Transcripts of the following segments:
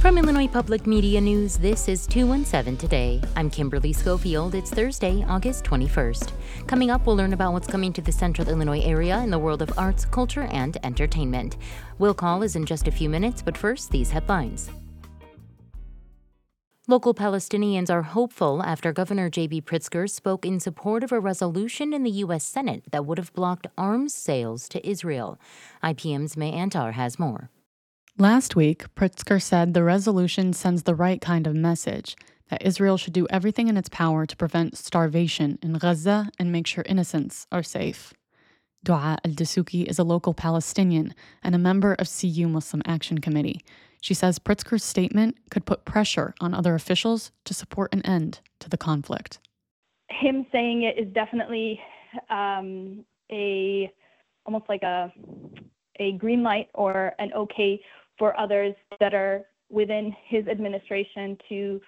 From Illinois Public Media News, this is 217 Today. I'm Kimberly Schofield. It's Thursday, August 21st. Coming up, we'll learn about what's coming to the central Illinois area in the world of arts, culture, and entertainment. Will Call is in just a few minutes, but first, these headlines. Local Palestinians are hopeful after Governor J.B. Pritzker spoke in support of a resolution in the U.S. Senate that would have blocked arms sales to Israel. IPM's May Antar has more. Last week, Pritzker said the resolution sends the right kind of message, that Israel should do everything in its power to prevent starvation in Gaza and make sure innocents are safe. Dua al-Dasuki is a local Palestinian and a member of CU Muslim Action Committee. She says Pritzker's statement could put pressure on other officials to support an end to the conflict. Him saying it is definitely almost like a green light or an okay for others that are within his administration to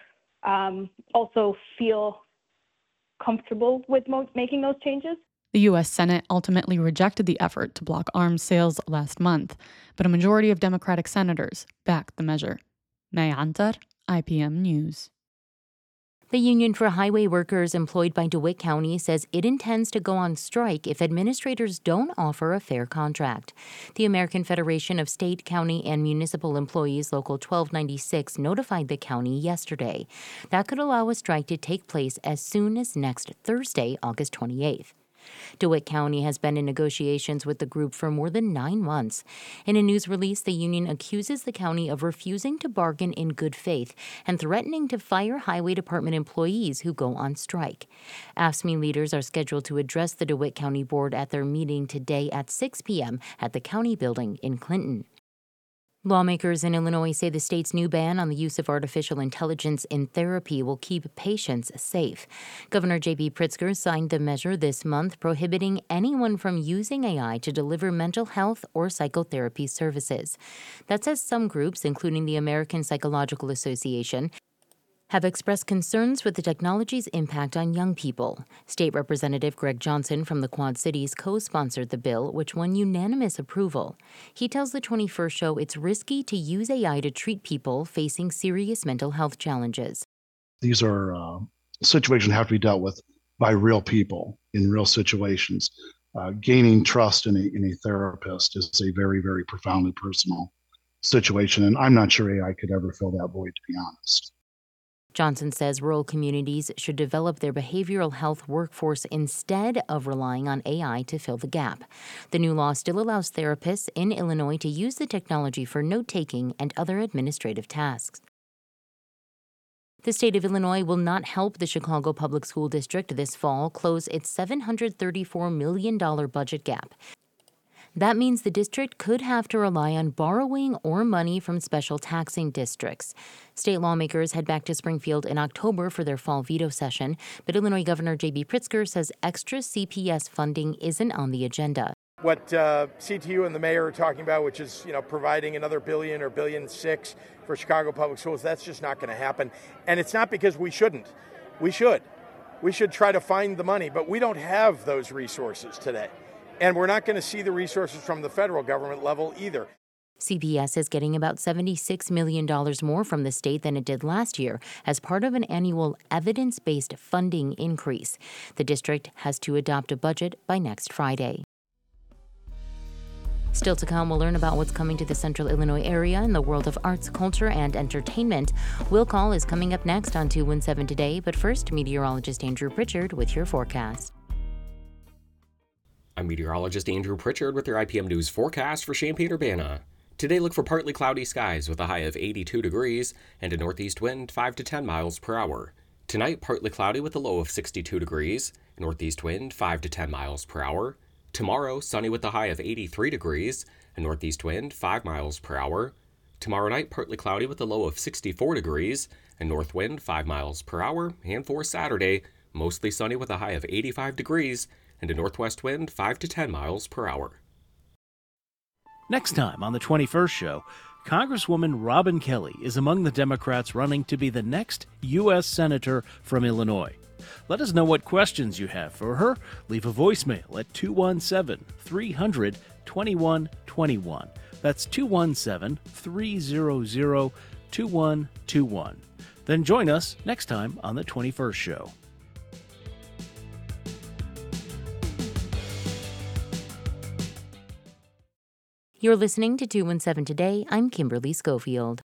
also feel comfortable with making those changes. The U.S. Senate ultimately rejected the effort to block arms sales last month, but a majority of Democratic senators backed the measure. May Antar, IPM News. The Union for Highway Workers employed by DeWitt County says it intends to go on strike if administrators don't offer a fair contract. The American Federation of State, County, and Municipal Employees Local 1296 notified the county yesterday. That could allow a strike to take place as soon as next Thursday, August 28th. DeWitt County has been in negotiations with the group for more than 9 months. In a news release, the union accuses the county of refusing to bargain in good faith and threatening to fire Highway Department employees who go on strike. AFSCME leaders are scheduled to address the DeWitt County Board at their meeting today at 6 p.m. at the county building in Clinton. Lawmakers in Illinois say the state's new ban on the use of artificial intelligence in therapy will keep patients safe. Governor J.B. Pritzker signed the measure this month prohibiting anyone from using AI to deliver mental health or psychotherapy services. That says some groups, including the American Psychological Association, have expressed concerns with the technology's impact on young people. State Representative Greg Johnson from the Quad Cities co-sponsored the bill, which won unanimous approval. He tells the 21st Show it's risky to use AI to treat people facing serious mental health challenges. These are situations that have to be dealt with by real people in real situations. Gaining trust in a therapist is a very, very profoundly personal situation, and I'm not sure AI could ever fill that void, to be honest. Johnson says rural communities should develop their behavioral health workforce instead of relying on AI to fill the gap. The new law still allows therapists in Illinois to use the technology for note-taking and other administrative tasks. The state of Illinois will not help the Chicago Public School District this fall close its $734 million budget gap. That means the district could have to rely on borrowing or money from special taxing districts. State lawmakers head back to Springfield in October for their fall veto session, but Illinois Governor J.B. Pritzker says extra CPS funding isn't on the agenda. What CTU and the mayor are talking about, which is providing another $1 billion or $1.6 billion for Chicago Public Schools, that's just not going to happen. And it's not because we shouldn't. We should. We should try to find the money, but we don't have those resources today. And we're not going to see the resources from the federal government level either. CPS is getting about $76 million more from the state than it did last year as part of an annual evidence-based funding increase. The district has to adopt a budget by next Friday. Still to come, we'll learn about what's coming to the central Illinois area in the world of arts, culture, and entertainment. Will Call is coming up next on 217 Today, but first, meteorologist Andrew Pritchard with your forecast. I'm meteorologist Andrew Pritchard with your IPM News forecast for Champaign-Urbana. Today, look for partly cloudy skies with a high of 82 degrees and a northeast wind 5 to 10 miles per hour. Tonight, partly cloudy with a low of 62 degrees, northeast wind 5 to 10 miles per hour. Tomorrow, sunny with a high of 83 degrees, a northeast wind 5 miles per hour. Tomorrow night, partly cloudy with a low of 64 degrees, a north wind 5 miles per hour. And for Saturday, mostly sunny with a high of 85 degrees, and a northwest wind 5 to 10 miles per hour. Next time on the 21st Show, Congresswoman Robin Kelly is among the Democrats running to be the next U.S. Senator from Illinois. Let us know what questions you have for her. Leave a voicemail at 217-300-2121. That's 217-300-2121. 888-217-2121. Then join us next time on The 21st Show. You're listening to 217 Today. I'm Kimberly Schofield.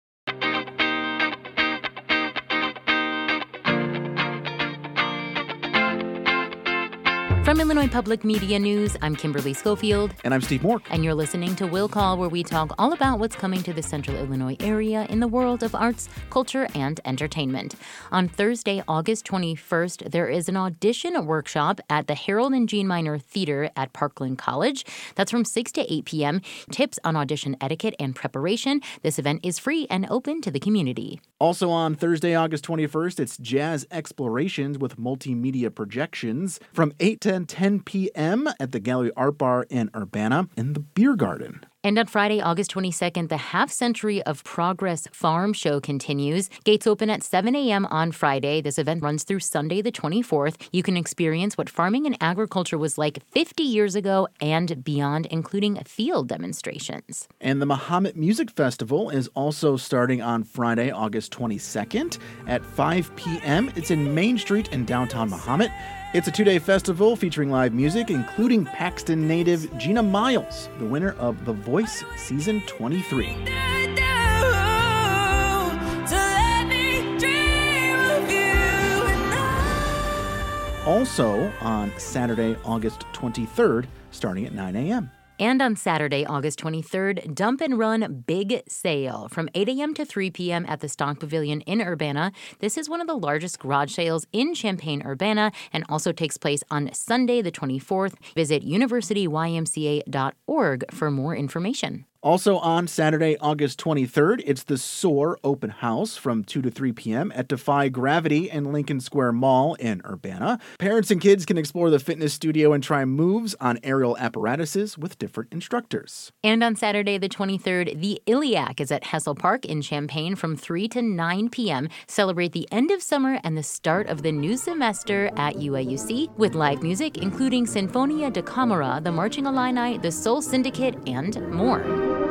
From Illinois Public Media News, I'm Kimberly Schofield. And I'm Steve Moore. And you're listening to Will Call, where we talk all about what's coming to the Central Illinois area in the world of arts, culture, and entertainment. On Thursday, August 21st, there is an audition workshop at the Harold and Jean Minor Theater at Parkland College. That's from 6 to 8 p.m. Tips on audition etiquette and preparation. This event is free and open to the community. Also on Thursday, August 21st, it's Jazz Explorations with multimedia projections from 8 to 10 p.m. at the Gallery Art Bar in Urbana in the Beer Garden. And on Friday, August 22nd, the Half Century of Progress Farm Show continues. Gates open at 7 a.m. on Friday. This event runs through Sunday, the 24th. You can experience what farming and agriculture was like 50 years ago and beyond, including field demonstrations. And the Mahomet Music Festival is also starting on Friday, August 22nd at 5 p.m. It's in Main Street in downtown Mahomet. It's a two-day festival featuring live music, including Paxton native Gina Miles, the winner of The Voice Season 23. Also on Saturday, August 23rd, starting at 9 a.m. And on Saturday, August 23rd, Dump and Run Big Sale from 8 a.m. to 3 p.m. at the Stock Pavilion in Urbana. This is one of the largest garage sales in Champaign-Urbana and also takes place on Sunday, the 24th. Visit universityymca.org for more information. Also on Saturday, August 23rd, it's the SOAR Open House from 2 to 3 p.m. at Defy Gravity in Lincoln Square Mall in Urbana. Parents and kids can explore the fitness studio and try moves on aerial apparatuses with different instructors. And on Saturday, the 23rd, the Iliac is at Hessel Park in Champaign from 3 to 9 p.m. Celebrate the end of summer and the start of the new semester at UIUC with live music, including Sinfonia da Camera, the Marching Illini, the Soul Syndicate, and more.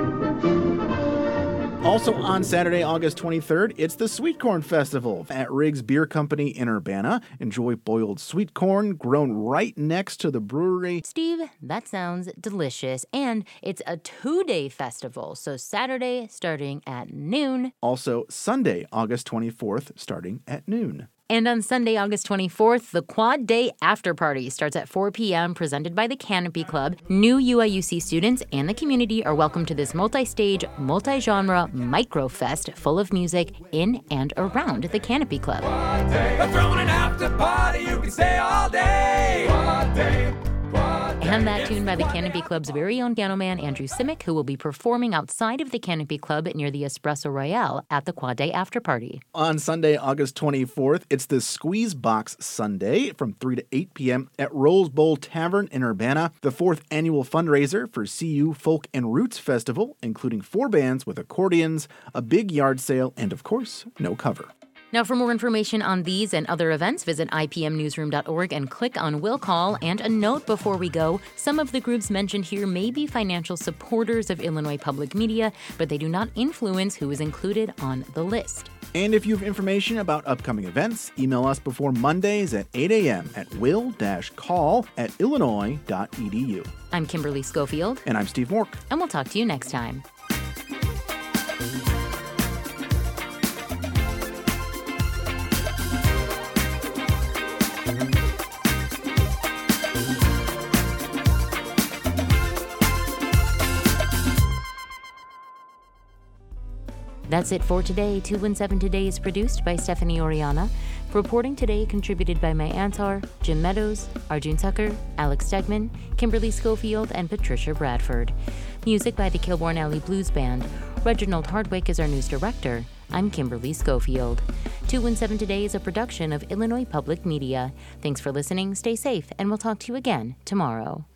Also on Saturday, August 23rd, it's the Sweet Corn Festival at Riggs Beer Company in Urbana. Enjoy boiled sweet corn grown right next to the brewery. Steve, that sounds delicious. And it's a two-day festival, so Saturday starting at noon. Also Sunday, August 24th, starting at noon. And on Sunday, August 24th, the Quad Day After Party starts at 4 p.m., presented by the Canopy Club. New UIUC students and the community are welcome to this multi-stage, multi-genre micro-fest full of music in and around the Canopy Club. Quad Day. We're throwing an after party, you can stay all day. Quad Day. And that tune by the Canopy Club's very own piano man, Andrew Simic, who will be performing outside of the Canopy Club near the Espresso Royale at the Quad Day After Party. On Sunday, August 24th, it's the Squeeze Box Sunday from 3 to 8 p.m. at Rose Bowl Tavern in Urbana, the fourth annual fundraiser for CU Folk and Roots Festival, including 4 bands with accordions, a big yard sale, and of course, no cover. Now, for more information on these and other events, visit ipmnewsroom.org and click on Will Call. And a note before we go, some of the groups mentioned here may be financial supporters of Illinois Public Media, but they do not influence who is included on the list. And if you have information about upcoming events, email us before Mondays at 8 a.m. at will-call@illinois.edu. I'm Kimberly Schofield. And I'm Steve Mork. And we'll talk to you next time. That's it for today. 217 Today is produced by Stephanie Oriana. Reporting today contributed by May Antar, Jim Meadows, Arjun Tucker, Alex Stegman, Kimberly Schofield, and Patricia Bradford. Music by the Kilbourne Alley Blues Band. Reginald Hardwick is our news director. I'm Kimberly Schofield. 217 Today is a production of Illinois Public Media. Thanks for listening, stay safe, and we'll talk to you again tomorrow.